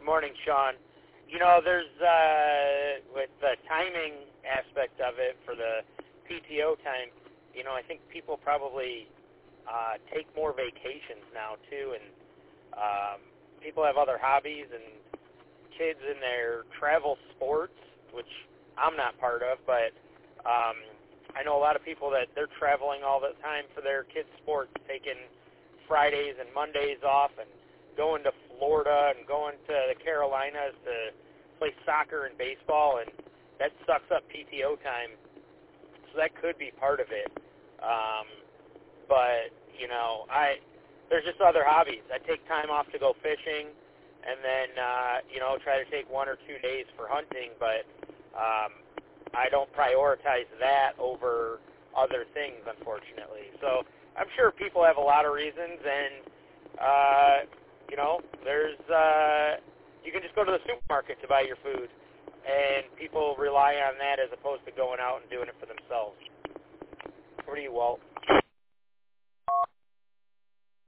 morning, Sean. There's with the timing aspect of it for the PTO time, I think people probably take more vacations now, too, and people have other hobbies, and kids in their travel sports, which I'm not part of, but I know a lot of people that they're traveling all the time for their kids' sports, taking Fridays and Mondays off and going to Florida and going to the Carolinas to play soccer and baseball, and that sucks up PTO time. So that could be part of it. But, there's just other hobbies. I take time off to go fishing and then, try to take 1 or 2 days for hunting, but I don't prioritize that over other things, unfortunately. So I'm sure people have a lot of reasons, and, there's you can just go to the supermarket to buy your food, and people rely on that as opposed to going out and doing it for themselves. What do you, Walt?